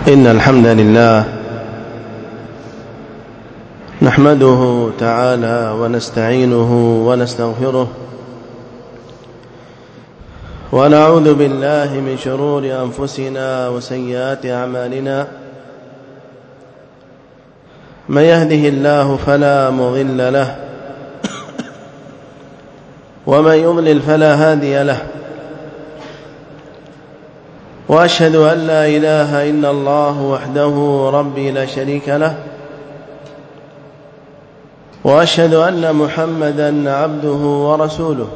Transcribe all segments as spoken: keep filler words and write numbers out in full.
إن الحمد لله نحمده تعالى ونستعينه ونستغفره ونعوذ بالله من شرور أنفسنا وسيئات أعمالنا. من يهده الله فلا مضل له ومن يضلل فلا هادي له، وأشهد أن لا إله إلا الله وحده ربي لا شريك له، وأشهد أن محمدًا عبده ورسوله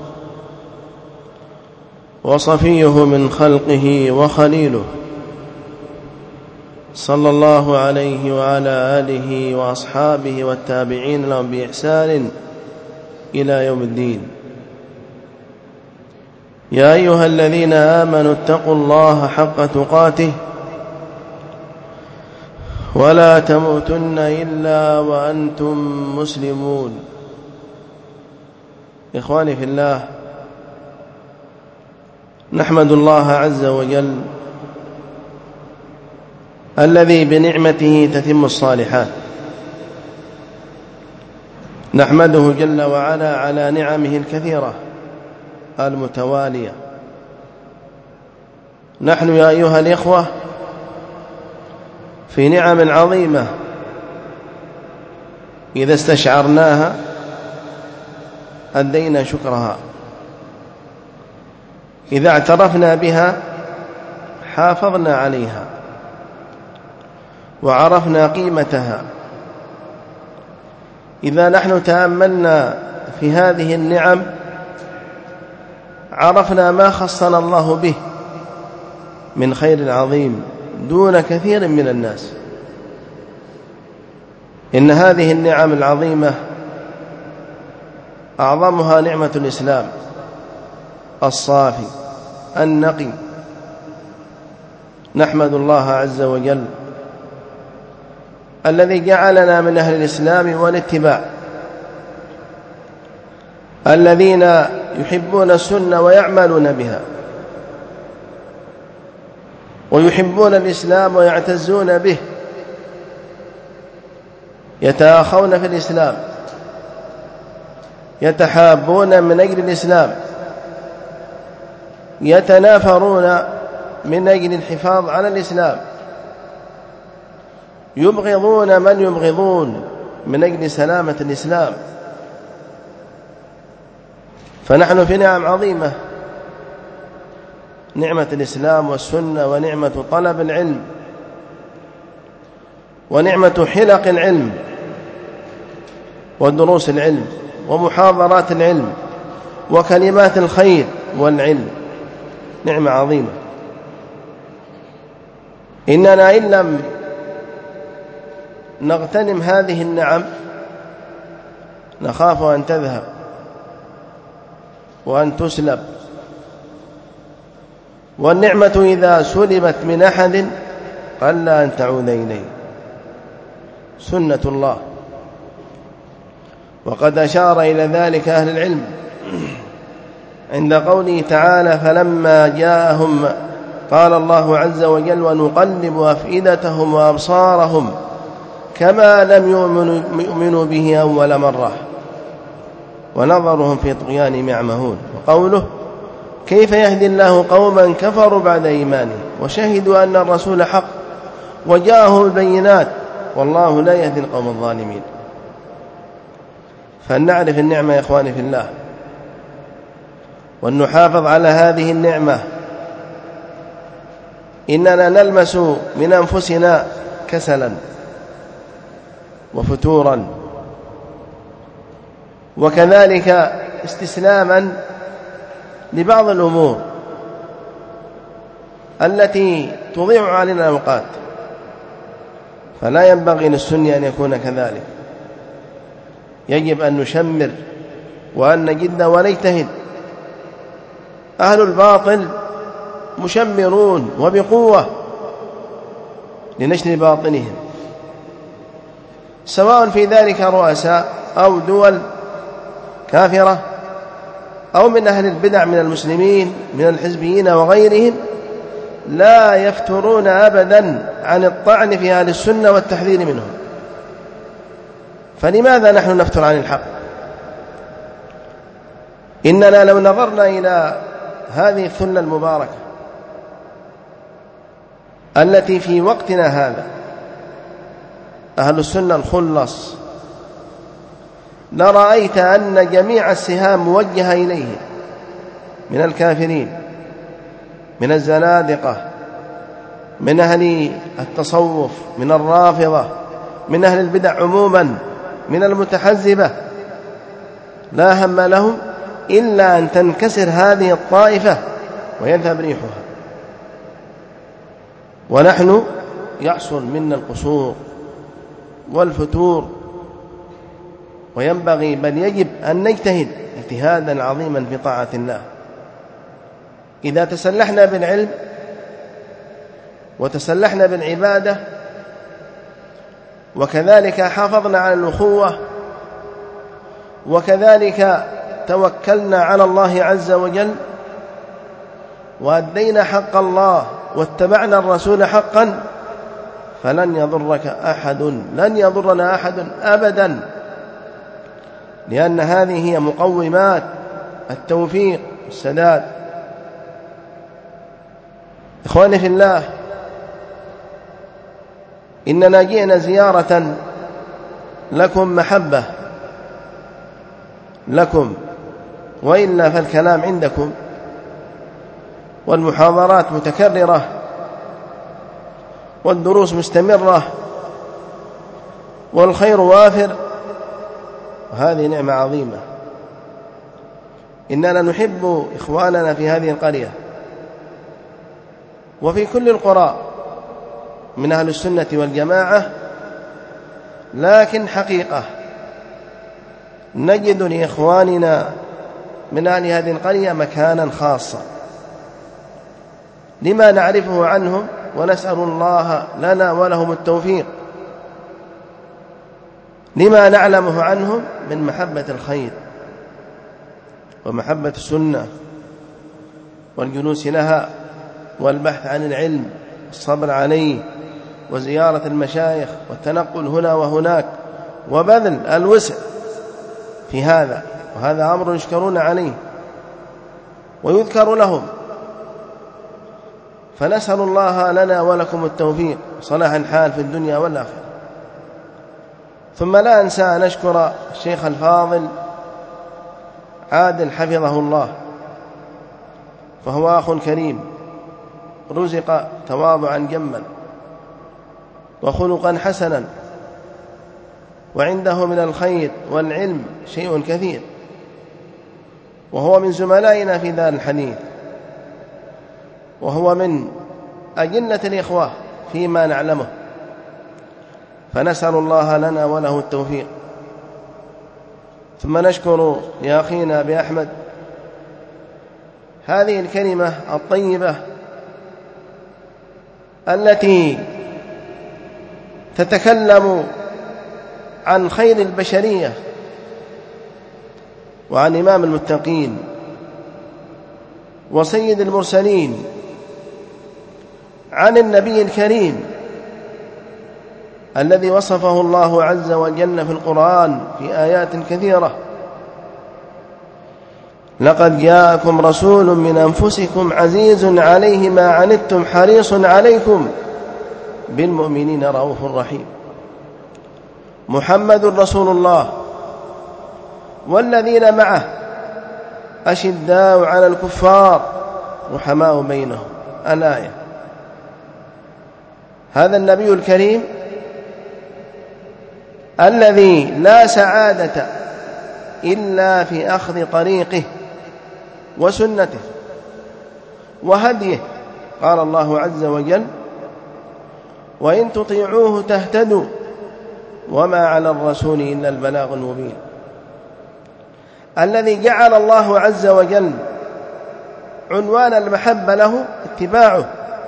وصفيه من خلقه وخليله، صلى الله عليه وعلى آله وأصحابه والتابعين لهم بإحسان إلى يوم الدين. يا أيها الذين آمنوا اتقوا الله حق تقاته ولا تموتن إلا وأنتم مسلمون. إخواني في الله، نحمد الله عز وجل الذي بنعمته تتم الصالحات، نحمده جل وعلا على نعمه الكثيرة المتوالية. نحن يا أيها الإخوة في نعم عظيمة إذا استشعرناها أدينا شكرها، إذا اعترفنا بها حافظنا عليها وعرفنا قيمتها. إذا نحن تأملنا في هذه النعم عرفنا ما خصنا الله به من خير عظيم دون كثير من الناس. إن هذه النعم العظيمة أعظمها نعمة الإسلام الصافي النقي. نحمد الله عز وجل الذي جعلنا من أهل الإسلام والاتباع، الذين يحبون السنة ويعملون بها، ويحبون الإسلام ويعتزون به، يتآخون في الإسلام، يتحابون من أجل الإسلام، يتنافرون من أجل الحفاظ على الإسلام، يبغضون من يبغضون من أجل سلامة الإسلام. فنحن في نعم عظيمة، نعمة الإسلام والسنة، ونعمة طلب العلم، ونعمة حلق العلم ودروس العلم ومحاضرات العلم وكلمات الخير والعلم. نعمة عظيمة. إننا إن لم نغتنم هذه النعم نخاف أن تذهب وأن تسلب. والنعمة إذا سلبت من أحد قل أن تعود إليه، سنة الله. وقد أشار إلى ذلك أهل العلم عند قوله تعالى: فلما جاءهم قال الله عز وجل: ونقلب أفئدتهم وأبصارهم كما لم يؤمنوا به أول مرة ونظرهم في طغيانهم يعمهون. وقوله: كيف يهدي الله قوما كفروا بعد إيمانهم وشهدوا أن الرسول حق وجاءهم البينات والله لا يهدي القوم الظالمين. فلنعرف النعمة يا إخواني في الله، ونحافظ على هذه النعمة. إننا نلمس من أنفسنا كسلا وفتورا، وكذلك استسلاما لبعض الأمور التي تضيع علينا الأوقات. فلا ينبغي للسنة أن يكون كذلك. يجب أن نشمر وأن نجد ونجتهد. أهل الباطل مشمرون وبقوة لنشر باطنهم، سواء في ذلك رؤساء أو دول كافرة أو من أهل البدع من المسلمين من الحزبيين وغيرهم. لا يفترون أبدا عن الطعن في أهل السنة والتحذير منهم. فلماذا نحن نفتر عن الحق؟ إننا لو نظرنا إلى هذه الثلة المباركة التي في وقتنا هذا أهل السنة الخلص، لرأيت أن جميع السهام موجهة إليه من الكافرين، من الزنادقة، من أهل التصوف، من الرافضة، من أهل البدع عموما، من المتحزبة، لا هم لهم إلا أن تنكسر هذه الطائفة ويذهب ريحها، ونحن يحصل منا القصور والفتور. وينبغي بل يجب أن نجتهد اجتهادا عظيما في طاعة الله. إذا تسلحنا بالعلم وتسلحنا بالعبادة وكذلك حافظنا على الأخوة وكذلك توكلنا على الله عز وجل وأدينا حق الله واتبعنا الرسول حقا، فلن يضرك أحد، لن يضرنا أحد أبدا، لأن هذه هي مقومات التوفيق والسداد. إخواني في الله، إننا جئنا زيارة لكم محبة لكم، وإلا فالكلام عندكم والمحاضرات متكررة والدروس مستمرة والخير وافر، وهذه نعمة عظيمة. إننا نحب إخواننا في هذه القرية وفي كل القرى من أهل السنة والجماعة، لكن حقيقة نجد لإخواننا من أهل هذه القرية مكانا خاصا لما نعرفه عنهم، ونسأل الله لنا ولهم التوفيق لما نعلمه عنهم من محبة الخير ومحبة السنة والجلوس لها والبحث عن العلم والصبر عليه وزيارة المشايخ والتنقل هنا وهناك وبذل الوسع في هذا، وهذا أمر يشكرون عليه ويذكر لهم. فنسأل الله لنا ولكم التوفيق صلاح الحال في الدنيا والآخرة. ثم لا أنسى أن أشكر الشيخ الفاضل عادل حفظه الله، فهو أخ كريم رزق تواضعا جما وخلقا حسنا، وعنده من الخير والعلم شيء كثير، وهو من زملائنا في دار الحديث، وهو من أجلة الإخوة فيما نعلمه، فنسأل الله لنا وله التوفيق. ثم نشكر لأخينا أبي أحمد هذه الكلمة الطيبة التي تتكلم عن خير البشرية وعن إمام المتقين وسيد المرسلين، عن النبي الكريم الذي وصفه الله عز وجل في القرآن في آيات كثيرة: لقد جاءكم رسول من أنفسكم عزيز عليه ما عنتم حريص عليكم بالمؤمنين رؤوف رحيم. محمد رسول الله والذين معه أشداء على الكفار رحماء بينهم. الآية. هذا النبي الكريم الذي لا سعادة إلا في أخذ طريقه وسنته وهديه. قال الله عز وجل: وإن تطيعوه تهتدوا وما على الرسول إلا البلاغ المبين. الذي جعل الله عز وجل عنوان المحبة له اتباعه.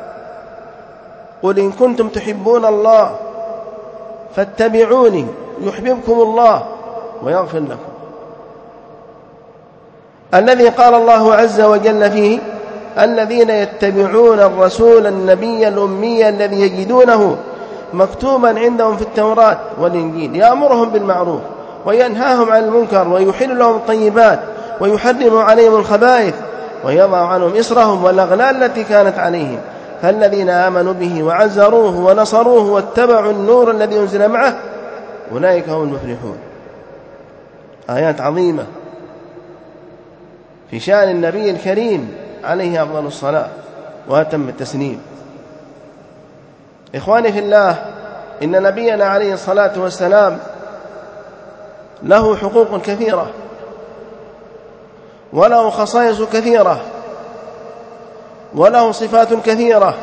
قل إن كنتم تحبون الله فاتبعوني يحببكم الله ويغفر لكم. الذي قال الله عز وجل فيه: الذين يتبعون الرسول النبي الأمي الذي يجدونه مكتوبا عندهم في التوراة والإنجيل يأمرهم بالمعروف وينهاهم عن المنكر ويحل لهم الطيبات ويحرم عليهم الخبائث ويضع عنهم إصرهم والأغلال التي كانت عليهم. فالذين آمنوا به وعزروه ونصروه واتبعوا النور الذي أنزل معه أولئك هم المفلحون. آيات عظيمة في شأن النبي الكريم عليه أفضل الصلاة وأتم التسليم. إخواني في الله، إن نبينا عليه الصلاة والسلام له حقوق كثيرة وله خصائص كثيرة وله صفات كثيرة،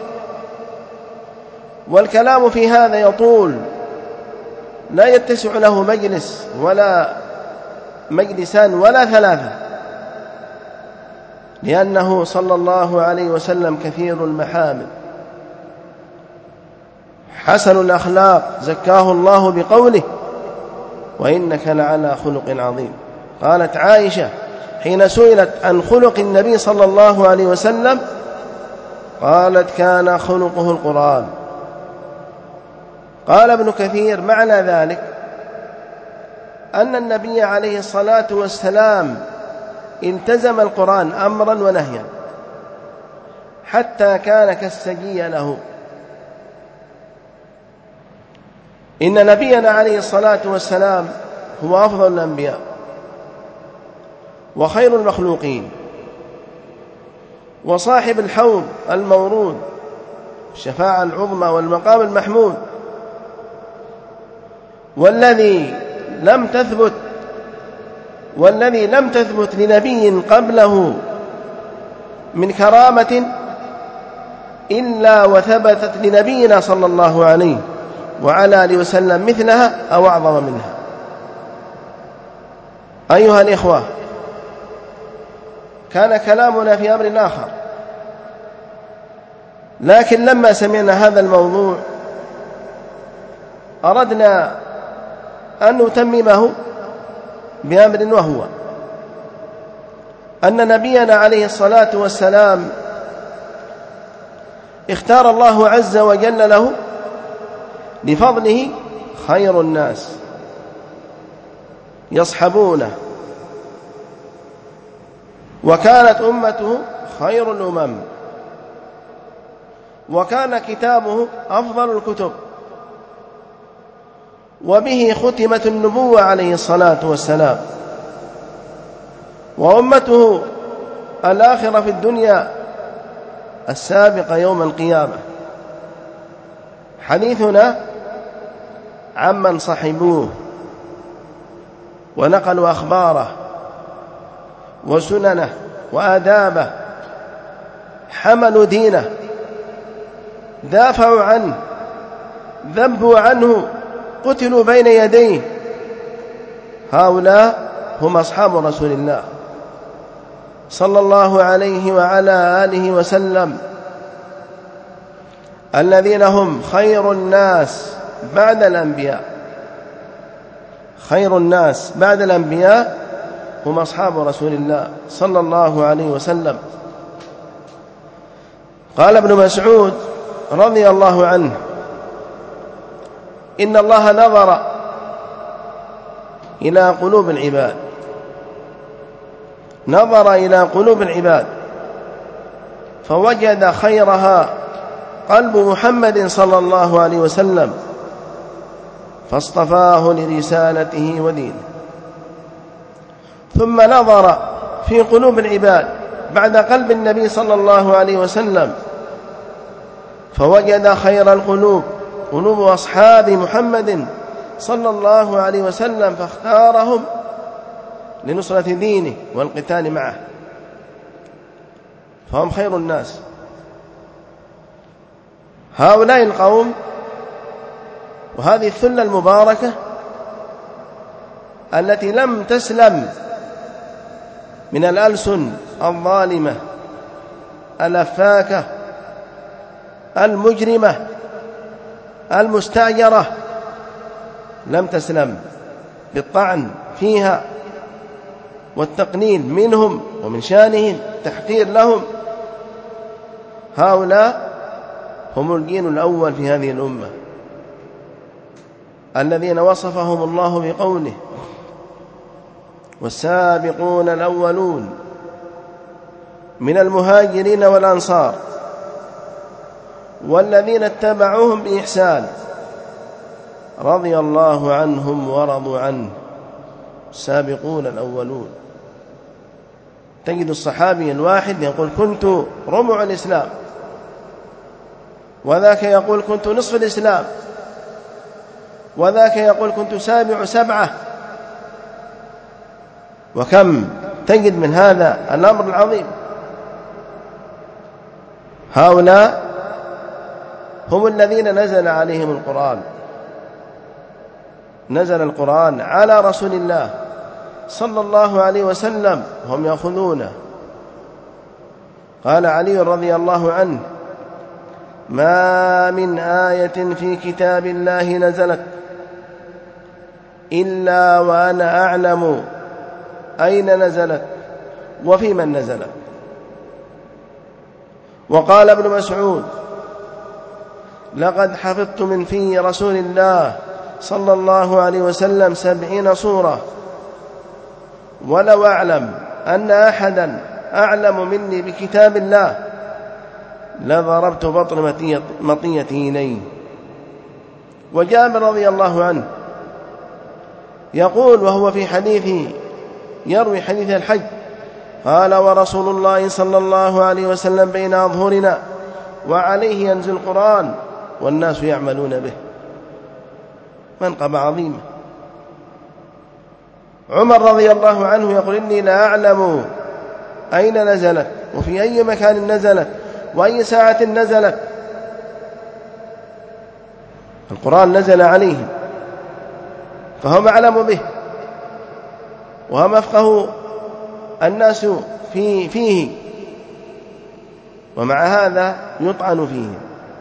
والكلام في هذا يطول لا يتسع له مجلس ولا مجلسان ولا ثلاثة، لأنه صلى الله عليه وسلم كثير المحامد حسن الأخلاق زكاه الله بقوله وإنك لعلى خلق عظيم. قالت عائشة حين سئلت عن خلق النبي صلى الله عليه وسلم قالت كان خلقه القرآن. قال ابن كثير معنى ذلك أن النبي عليه الصلاة والسلام التزم القرآن أمرا ونهيا حتى كان كالسجي له. إن نبينا عليه الصلاة والسلام هو أفضل الأنبياء وخير المخلوقين وصاحب الحوض المورود الشفاعة العظمى والمقام المحمود، والذي لم تثبت والذي لم تثبت لنبي قبله من كرامة إلا وثبتت لنبينا صلى الله عليه وعلى آله وسلم مثلها أو أعظم منها. أيها الإخوة، كان كلامنا في أمر آخر، لكن لما سمعنا هذا الموضوع أردنا أن نتممه بأمر، وهو أن نبينا عليه الصلاة والسلام اختار الله عز وجل له بفضله خير الناس يصحبونه، وكانت أمته خير الأمم، وكان كتابه أفضل الكتب، وبه ختمت النبوة عليه الصلاة والسلام، وأمته الآخرة في الدنيا السابقة يوم القيامة. حديثنا عمن صحبوه ونقلوا أخباره وسننه وآدابه، حملوا دينه، دافعوا عنه، ذبوا عنه، قتلوا بين يديه. هؤلاء هم أصحاب رسول الله صلى الله عليه وعلى آله وسلم، الذين هم خير الناس بعد الأنبياء. خير الناس بعد الأنبياء هم أصحاب رسول الله صلى الله عليه وسلم. قال ابن مسعود رضي الله عنه: إن الله نظر إلى قلوب العباد، نظر إلى قلوب العباد فوجد خيرها قلب محمد صلى الله عليه وسلم، فاصطفاه لرسالته ودينه. ثم نظر في قلوب العباد بعد قلب النبي صلى الله عليه وسلم فوجد خير القلوب قلوب أصحاب محمد صلى الله عليه وسلم، فاختارهم لنصرة دينه والقتال معه، فهم خير الناس. هؤلاء القوم وهذه الثلة المباركة التي لم تسلم من الألسن الظالمة الأفاكة المجرمة المستأجرة، لم تسلم بالطعن فيها والتقليل منهم ومن شانهم، تحقير لهم، هؤلاء هم الجيل الأول في هذه الأمة الذين وصفهم الله بقوله والسابقون الأولون من المهاجرين والأنصار والذين اتبعوهم بإحسان رضي الله عنهم ورضوا عنه. السابقون الأولون، تجد الصحابي الواحد يقول كنت ربع الإسلام، وذاك يقول كنت نصف الإسلام، وذاك يقول كنت سابع سبعة. وكم تجد من هذا الأمر العظيم. هؤلاء هم الذين نزل عليهم القرآن، نزل القرآن على رسول الله صلى الله عليه وسلم وهم يأخذونه. قال علي رضي الله عنه ما من آية في كتاب الله نزلت إلا وأنا أعلم أين نزلت وفي من نزلت. وقال ابن مسعود لقد حفظت من في رسول الله صلى الله عليه وسلم سبعين سورة، ولو أعلم أن أحدا أعلم مني بكتاب الله لضربت بطن مطيتي إليه. وجابر رضي الله عنه يقول وهو في حديثه يروي حديث الحج قال ورسول الله صلى الله عليه وسلم بين أظهرنا وعليه ينزل القرآن والناس يعملون به. منقبة عظيمة. عمر رضي الله عنه يقول إني لا أعلم أين نزلت وفي أي مكان نزلت وأي ساعة نزلت. القرآن نزل عليهم فهم أعلم به وهم أفقه الناس في فيه، ومع هذا يطعن فيهم.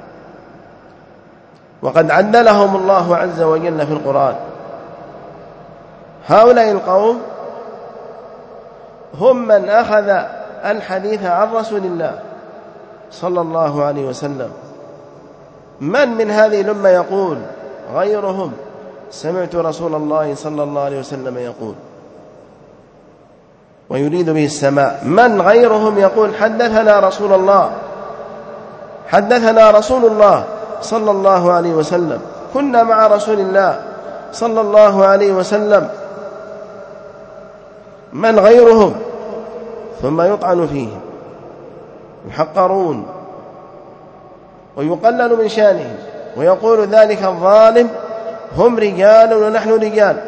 وقد عدلهم الله عز وجل في القرآن. هؤلاء القوم هم من أخذ الحديث عن رسول الله صلى الله عليه وسلم. من من هذه الأمة يقول غيرهم سمعت رسول الله صلى الله عليه وسلم يقول، ويريد به السماء. من غيرهم يقول حدثنا رسول الله، حدثنا رسول الله صلى الله عليه وسلم، كنا مع رسول الله صلى الله عليه وسلم. من غيرهم؟ ثم يطعن فيهم، يحقرون ويقلل من شانهم، ويقول ذلك الظالم هم رجال ونحن رجال.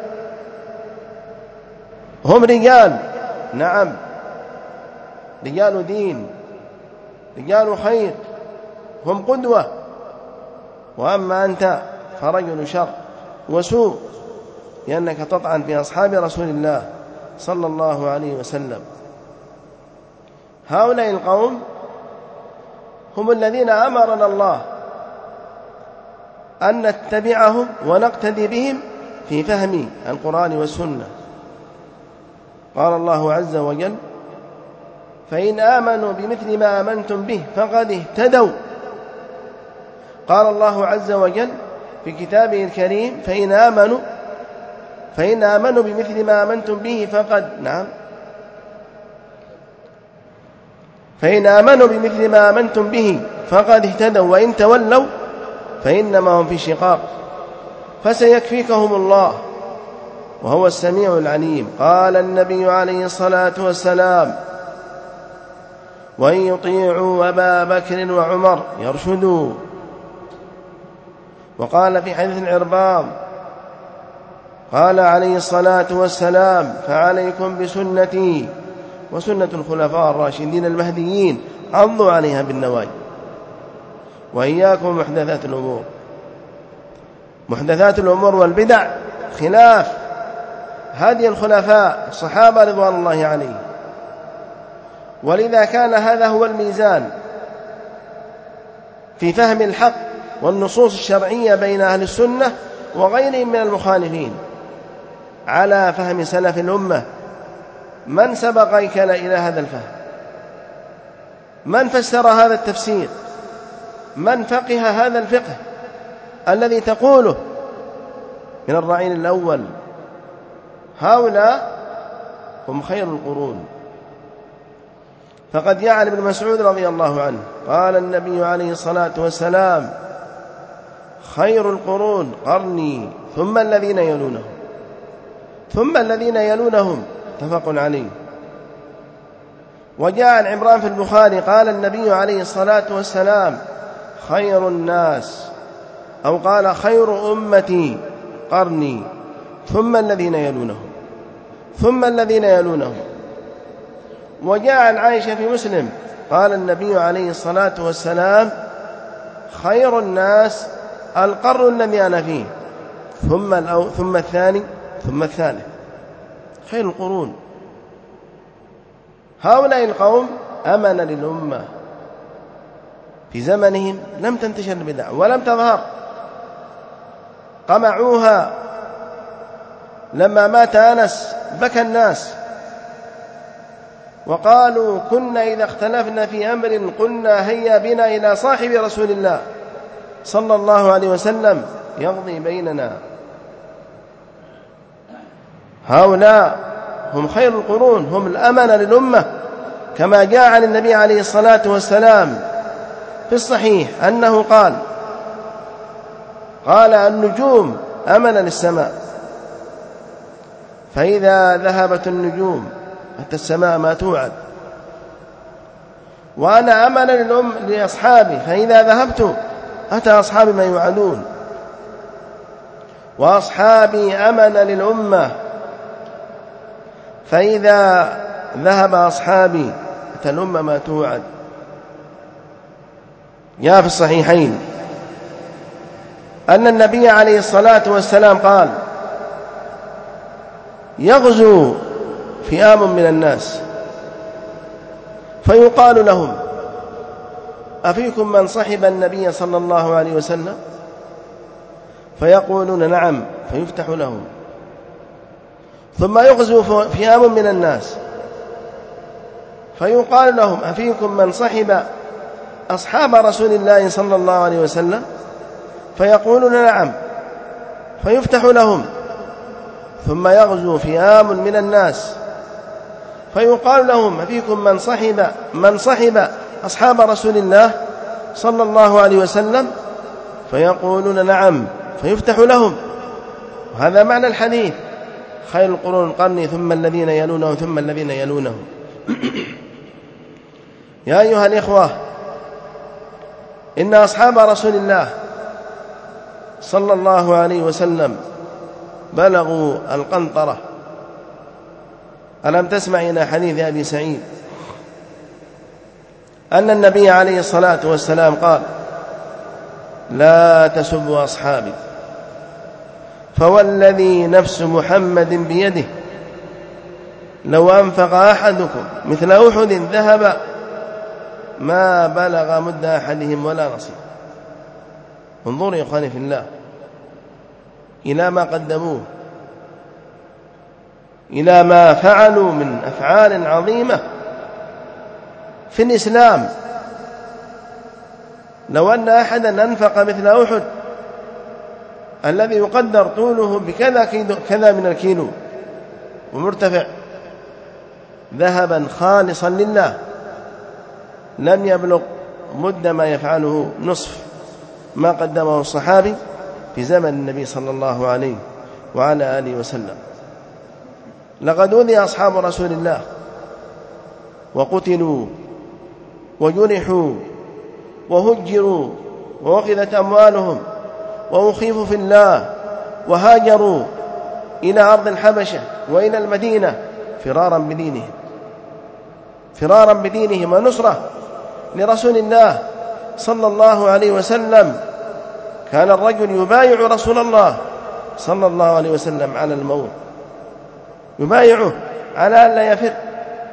هم رجال، نعم، رجال دين، رجال خير، هم قدوة. وأما أنت فرجل شر وسوء، لأنك تطعن في أصحاب رسول الله صلى الله عليه وسلم. هؤلاء القوم هم الذين أمرنا الله أن نتبعهم ونقتدي بهم في فهم القرآن والسنة. قال الله عز وجل فإن آمنوا بمثل ما آمنتم به فقد اهتدوا. قال الله عز وجل في كتابه الكريم فإن آمنوا فإن آمنوا بمثل ما آمنتم به فقد نعم فإن آمنوا بمثل ما آمنتم به فقد اهتدوا وإن تولوا فإنما هم في شقاق فسيكفيكهم الله وهو السميع العليم. قال النبي عليه الصلاة والسلام وإن يطيعوا أبا بكر وعمر يرشدوا. وقال في حديث العرباض قال عليه الصلاة والسلام فعليكم بسنتي وسنة الخلفاء الراشدين المهديين عضوا عليها بالنواجذ وإياكم محدثات الأمور. محدثات الأمور والبدع خلاف هدي الخلفاء الصحابة رضوان الله عليهم. ولذا كان هذا هو الميزان في فهم الحق والنصوص الشرعية بين أهل السنة وغيرهم من المخالفين على فهم سلف الأمة من سبقك إلى هذا الفهم. من فسر هذا التفسير؟ من فقه هذا الفقه الذي تقوله من الرعيل الأول؟ هؤلاء هم خير القرون. فقد جاء عن ابن مسعود رضي الله عنه قال النبي عليه الصلاة والسلام: خير القرون قرني ثم الذين يلونهم ثم الذين يلونهم، متفق عليه. وجاء عن عمران في البخاري قال النبي عليه الصلاة والسلام: خير الناس، أو قال خير أمتي قرني ثم الذين يلونهم ثم الذين يلونهم. وجاء عن عائشة في مسلم قال النبي عليه الصلاة والسلام: خير الناس القرن الذي أنا فيه ثم الأو ثم الثاني ثم الثالث. خير القرون. هؤلاء القوم أمن للأمة، في زمنهم لم تنتشر البدع ولم تظهر، قمعوها. لما مات أنس بكى الناس وقالوا: كنا إذا اختلفنا في أمر قلنا هيا بنا إلى صاحب رسول الله صلى الله عليه وسلم يقضي بيننا. هؤلاء هم خير القرون، هم الأمن للأمة، كما جاء عن النبي عليه الصلاة والسلام في الصحيح أنه قال: قال النجوم أمن للسماء، فإذا ذهبت النجوم أتى السماء ما توعد، وأنا أمن للأم لأصحابي، فإذا ذهبت أتى أصحابي ما يوعدون، وأصحابي أمن للأمة، فإذا ذهب أصحابي أتى الأمة ما توعد. جاء في الصحيحين أن النبي عليه الصلاة والسلام قال: يغزو فئام من الناس فيقال لهم: أفيكم من صحب النبي صلى الله عليه وسلم؟ فيقولون: نعم، فيفتح لهم. ثم يغزو فئام من الناس فيقال لهم: أفيكم من صحب أصحاب رسول الله صلى الله عليه وسلم؟ فيقولون: نعم، فيفتح لهم. ثم يغزو فئام من الناس فيقال لهم: أفيكم من صحب من صحب أصحاب رسول الله صلى الله عليه وسلم؟ فيقولون: نعم، فيفتح لهم. وهذا معنى الحديث: خير القرون قرني ثم الذين يلونهم ثم الذين يلونهم. يا أيها الإخوة، إن أصحاب رسول الله صلى الله عليه وسلم بلغوا القنطرة. ألم تسمع إلى حديث أبي سعيد أن النبي عليه الصلاة والسلام قال: لا تسبوا أصحابي، فوالذي نفس محمد بيده لو أنفق أحدكم مثل أحد ذهب ما بلغ مد أحدهم ولا نصيب. انظروا يا إخواني في الله إلى ما قدموه، إلى ما فعلوا من أفعال عظيمة في الإسلام. لو أن أحدا أنفق مثل أحد الذي يقدر طوله بكذا كذا من الكيلو ومرتفع ذهبا خالصا لله لم يبلغ مد ما يفعله نصف ما قدمه الصحابي في زمن النبي صلى الله عليه وعلى آله وسلم. لقد أوذي أصحاب رسول الله وقتلوا وجرحوا وهجروا ووقذت أموالهم وأخيفوا في الله وهاجروا إلى أرض الحبشة وإلى المدينة فرارا بدينهم فرارا بدينهم ونصرة لرسول الله صلى الله عليه وسلم. كان الرجل يبايع رسول الله صلى الله عليه وسلم على الموت، يبايعه على أن لا يفر.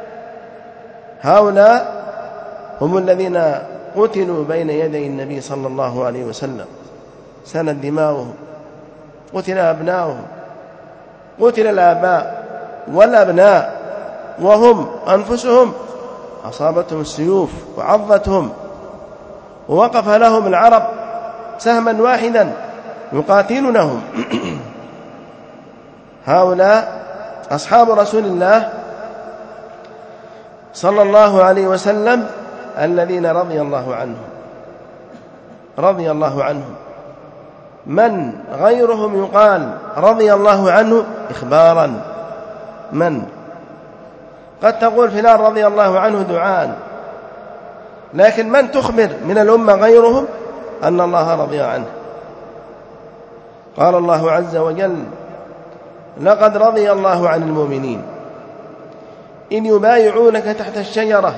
هؤلاء هم الذين قتلوا بين يدي النبي صلى الله عليه وسلم، سالت دماؤهم، قتل أبناؤهم، قتل الآباء والأبناء وهم أنفسهم أصابتهم السيوف وعضتهم، ووقف لهم العرب سهما واحدا يقاتلونهم. هؤلاء أصحاب رسول الله صلى الله عليه وسلم الذين رضي الله عنهم رضي الله عنهم. من غيرهم يقال رضي الله عنه إخبارا؟ من؟ قد تقول فلان رضي الله عنه دعاء، لكن من تخبر من الأمة غيرهم أن الله رضي عنه؟ قال الله عز وجل: لقد رضي الله عن المؤمنين إذ يبايعونك تحت الشجرة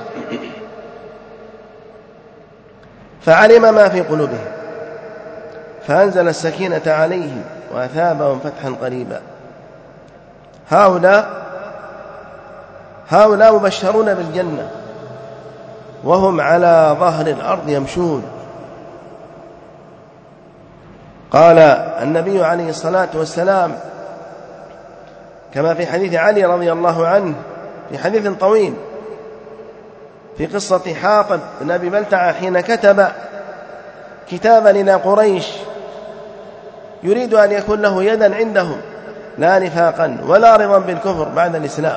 فعلم ما في قلوبهم فأنزل السكينة عليهم وأثابهم فتحا قريبا. هؤلاء هؤلاء مبشرون بالجنة وهم على ظهر الأرض يمشون. قال النبي عليه الصلاة والسلام كما في حديث علي رضي الله عنه في حديث طويل في قصة حاطب بن أبي بلتعة حين كتب كتابا إلى قريش يريد أن يكون له يدا عندهم لا نفاقا ولا رضا بالكفر بعد الإسلام.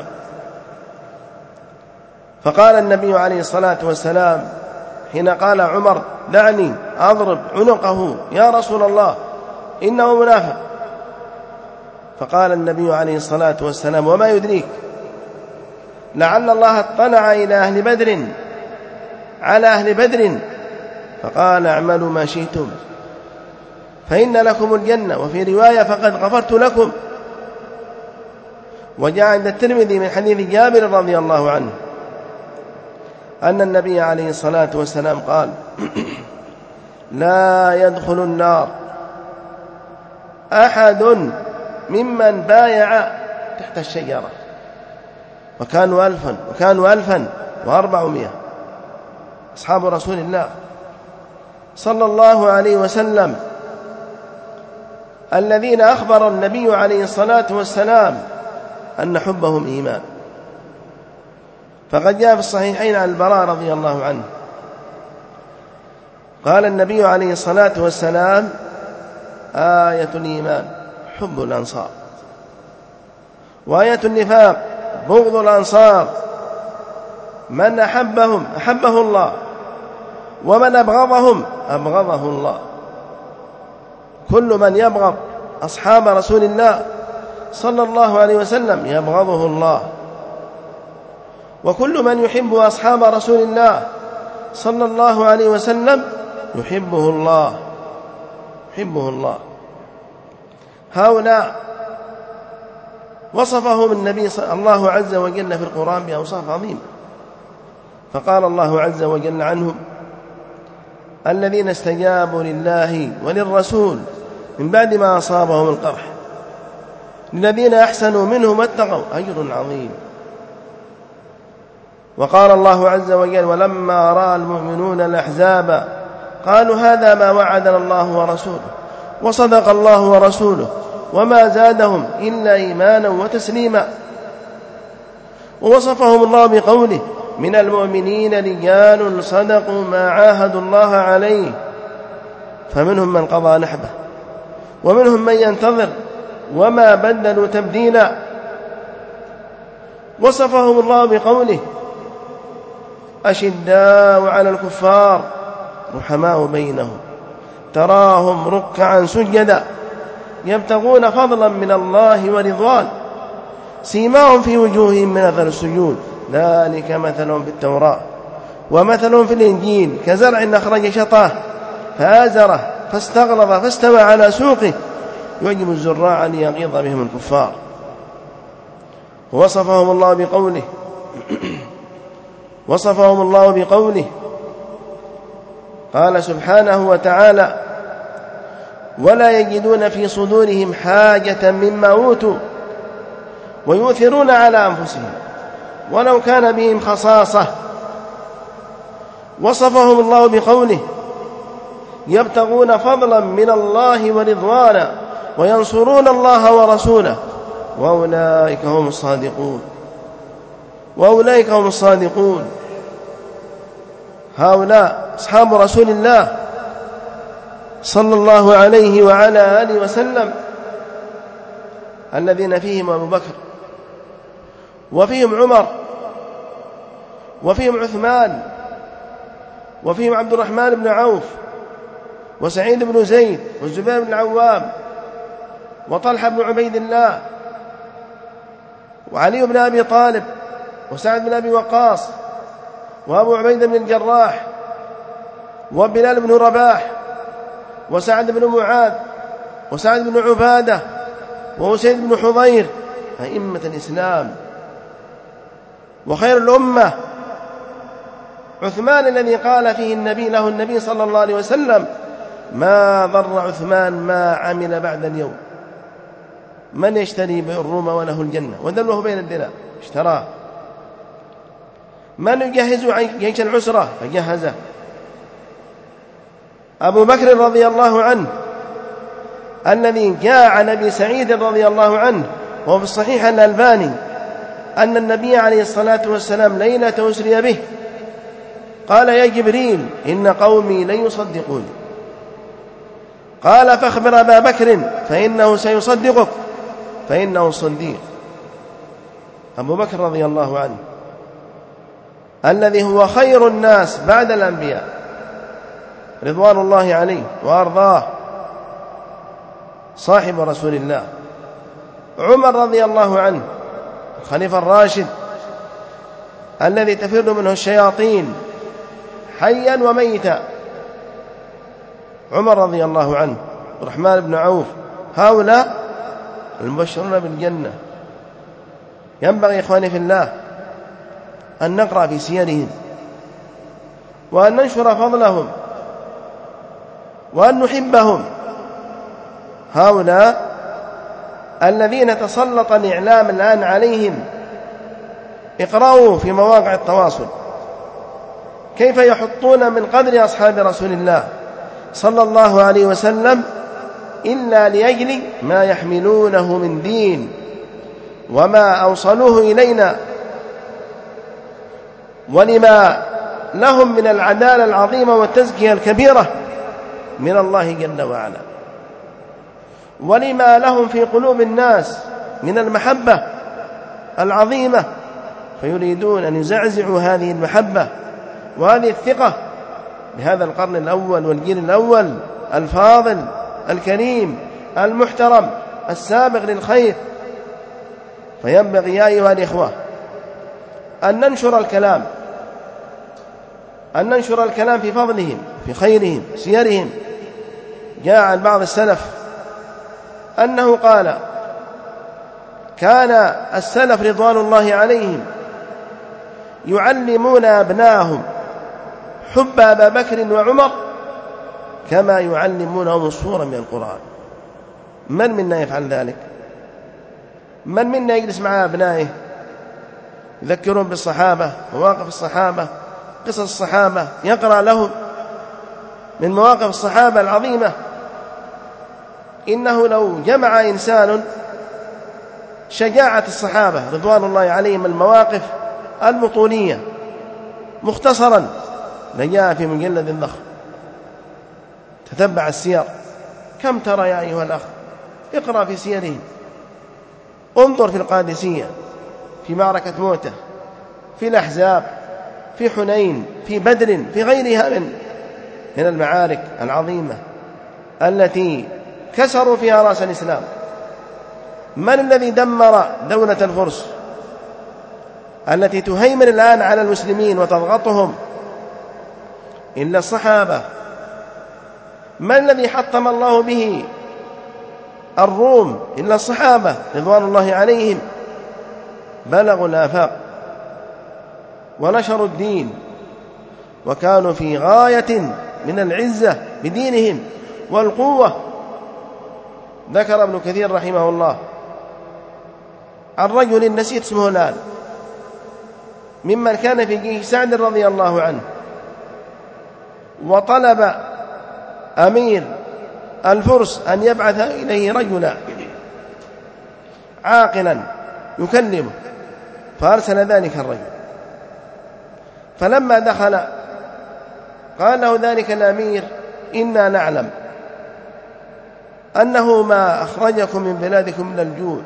فقال النبي عليه الصلاة والسلام حين قال عمر: دعني أضرب عنقه يا رسول الله إنه منافق. فقال النبي عليه الصلاة والسلام: وما يدريك لعل الله اطلع إلى أهل بدر على أهل بدر فقال: اعملوا ما شئتم فإن لكم الجنة، وفي رواية: فقد غفرت لكم. وجاء عند الترمذي من حديث جابر رضي الله عنه أن النبي عليه الصلاة والسلام قال: لا يدخل النار أحد ممن بايع تحت الشجرة. وكانوا ألفا وكانوا ألفا وأربعمائة أصحاب رسول الله صلى الله عليه وسلم الذين أخبر النبي عليه الصلاة والسلام أن حبهم إيمان. فقد جاء في الصحيحين عن البراء رضي الله عنه قال النبي عليه الصلاة والسلام: آية الإيمان حب الأنصار، وآية النفاق بغض الأنصار، من أحبهم أحبه الله ومن أبغضهم أبغضه الله. كل من يبغض أصحاب رسول الله صلى الله عليه وسلم يبغضه الله، وكل من يحب أصحاب رسول الله صلى الله عليه وسلم يحبه الله يحبه الله. هؤلاء وصفهم النبي الله عز وجل في القرآن بأوصاف عظيمة. فقال الله عز وجل عنهم: الذين استجابوا لله وللرسول من بعد ما أصابهم القرح للذين أحسنوا منهم واتقوا أجر عظيم. وقال الله عز وجل: ولما رأى المؤمنون الأحزاب قالوا هذا ما وعدنا الله ورسوله وصدق الله ورسوله وما زادهم إلا إيمانا وتسليما. ووصفهم الله بقوله: من المؤمنين رجال صدقوا ما عاهدوا الله عليه فمنهم من قضى نحبه ومنهم من ينتظر وما بدلوا تبديلا. وصفهم الله بقوله: أشداء على الكفار رحماء بينهم تراهم ركعا سجدا يبتغون فضلا من الله ورضوان سيماهم في وجوههم من أثر السجود ذلك مثلهم في التوراة ومثلهم في الإنجيل كزرع أخرج شطاه فآزره فاستغلظ فاستوى على سوقه يعجب الزراع ليغيظ بهم الكفار. ووصفهم الله بقوله وصفهم الله بقوله قال سبحانه وتعالى: ولا يجدون في صدورهم حاجة مما أوتوا ويؤثرون على أنفسهم ولو كان بهم خصاصة. وصفهم الله بقوله: يبتغون فضلا من الله ورضوانا وينصرون الله ورسوله وأولئك هم الصادقون وأولئك هم الصادقون. هؤلاء أصحاب رسول الله صلى الله عليه وعلى آله وسلم الذين فيهم أبو بكر وفيهم عمر وفيهم عثمان وفيهم عبد الرحمن بن عوف وسعيد بن زيد والزبير بن العوام وطلحة بن عبيد الله وعلي بن أبي طالب وسعد بن أبي وقاص وأبو عبيدة بن الجراح وبلال بن رباح وسعد بن معاذ وسعد بن عبادة وأسيد بن حضير أئمة الإسلام وخير الأمة. عثمان الذي قال فيه النبي له النبي صلى الله عليه وسلم ما ضر عثمان ما عمل بعد اليوم، من يشتري الروم وله الجنة ودلوه بين الدلاء اشتراه، من يجهز جيش العسرة فجهزه. أبو بكر رضي الله عنه الذي جاء عن أبي سعيد رضي الله عنه وهو في الصحيح الألباني أن النبي عليه الصلاة والسلام ليلة أسري به قال يا جبريل إن قومي لن يصدقوني، قال فاخبر أبا بكر فإنه سيصدقك فإنه الصديق. أبو بكر رضي الله عنه الذي هو خير الناس بعد الأنبياء رضوان الله عليه وأرضاه صاحب رسول الله. عمر رضي الله عنه الخليفة الراشد الذي تفر منه الشياطين حيا وميتا. عمر رضي الله عنه الرحمن بن عوف هؤلاء المبشرون بالجنة. ينبغي إخواني في الله أن نقرأ في سيرهم وأن ننشر فضلهم وأن نحبهم. هؤلاء الذين تسلط الإعلام الآن عليهم، اقرأوا في مواقع التواصل كيف يحطون من قدر أصحاب رسول الله صلى الله عليه وسلم إلا لأجل ما يحملونه من دين وما أوصلوه إلينا ولما لهم من العدالة العظيمة والتزكية الكبيرة من الله جل وعلا، ولما لهم في قلوب الناس من المحبة العظيمة، فيريدون أن يزعزعوا هذه المحبة وهذه الثقة بهذا القرن الأول والجيل الأول الفاضل الكريم المحترم السابق للخير. فينبغي يا أيها الإخوة أن ننشر الكلام أن ننشر الكلام في فضلهم في خيرهم سيرهم. جاء عن بعض السلف أنه قال كان السلف رضوان الله عليهم يعلمون أبناءهم حب أبا بكر وعمر كما يعلمونهم السورة من القرآن. من منا يفعل ذلك؟ من منا يجلس مع أبنائه يذكرون بالصحابة مواقف الصحابة قصص الصحابة، يقرأ لهم من مواقف الصحابة العظيمة؟ إنه لو جمع إنسان شجاعة الصحابة رضوان الله عليهم المواقف البطولية مختصرا لجاء في مجلد ضخم. تتبع السير، كم ترى يا أيها الأخ؟ اقرأ في سيرهم، انظر في القادسية، في معركة موتة، في الأحزاب، في حنين، في بدر، في غيرها من من المعارك العظيمة التي كسروا فيها رأس الإسلام. من الذي دمر دولة الفرس التي تهيمن الآن على المسلمين وتضغطهم إلا الصحابة؟ من الذي حطم الله به الروم إلا الصحابة رضوان الله عليهم؟ بلغوا الآفاق ونشروا الدين وكانوا في غاية من العزة بدينهم والقوة. ذكر ابن كثير رحمه الله عن رجل نسيت اسمه الآن ممن كان في جيش سعد رضي الله عنه، وطلب أمير الفرس أن يبعث إليه رجلا عاقلا يكلمه، فأرسل ذلك الرجل. فلما دخل قال له ذلك الأمير: إنا نعلم أنه ما أخرجكم من بلادكم من الجوع،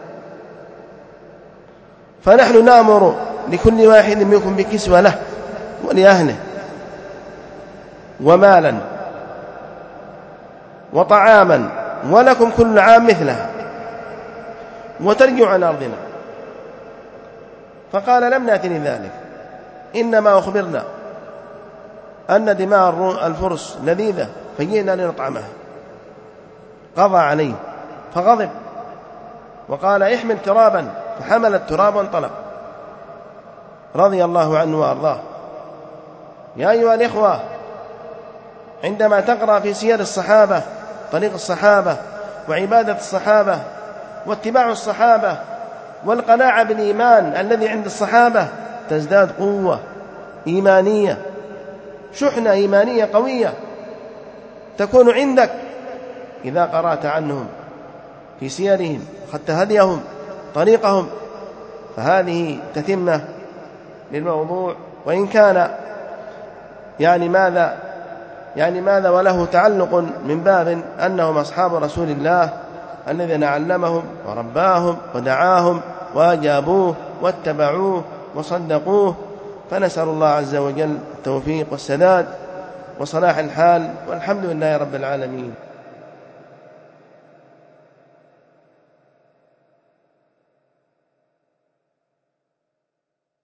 فنحن نأمر لكل واحد منكم بكسوة له ولأهله ومالا وطعاما، ولكم كل عام مثله، وترجعوا عن أرضنا. فقال: لم نأتني ذلك، إنما أخبرنا أن دماء الفرس لذيذة فجئنا لنطعمها. قضى عليه فغضب وقال: احمل ترابا، فحمل التراب وانطلق رضي الله عنه وأرضاه. يا أيها الإخوة، عندما تقرأ في سير الصحابة طريق الصحابة وعبادة الصحابة واتباع الصحابة والقناعة بالإيمان الذي عند الصحابة، تزداد قوة إيمانية، شحنة إيمانية قوية تكون عندك إذا قرأت عنهم في سيرهم أخذت هديهم طريقهم. فهذه تتمة للموضوع، وإن كان يعني ماذا يعني ماذا وله تعلق من باب أنهم أصحاب رسول الله الذين علمهم ورباهم ودعاهم وأجابوه واتبعوه وصدقوه. فنسأل الله عز وجل التوفيق والسداد وصلاح الحال، والحمد لله رب العالمين.